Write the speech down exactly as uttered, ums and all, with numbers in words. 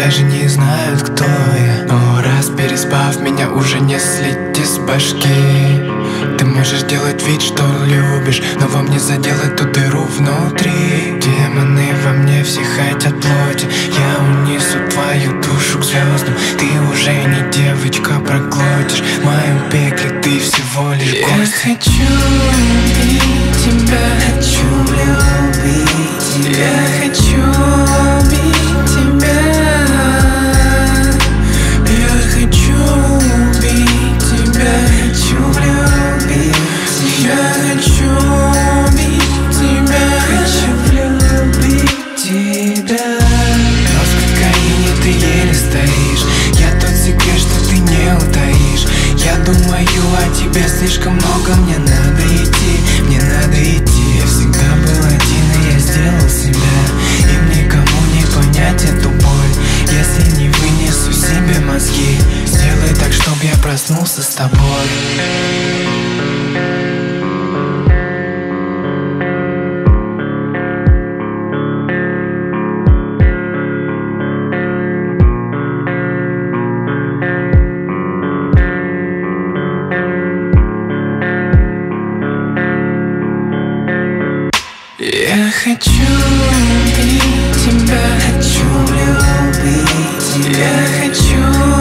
даже не знают, кто я. Но раз переспав, меня уже не слить из башки. Ты можешь делать вид, что любишь, но во мне заделать ту дыру внутри. Демоны во мне все хотят плоти. Я унесу твою душу к звездам. Ты уже не девочка, проглотишь. В моем пекле ты всего лишь гость. Я хочу любить тебя, хочу любить тебя. Я хочу любить тебя. Я хочу любить тебя, хочу любить. Я хочу любить тебя, хочу любить тебя. Но в кокаине ты еле стоишь. Я тот секрет, что ты не утаишь. Я думаю о тебе слишком много. Мне надо идти, мне надо идти. Я всегда был один, и я сделал себя. Им никому не понять эту боль, если не вынесу себе мозги. Сделай так, чтоб я проснулся с тобой. Я хочу любить тебя, хочу любить тебя, я хочу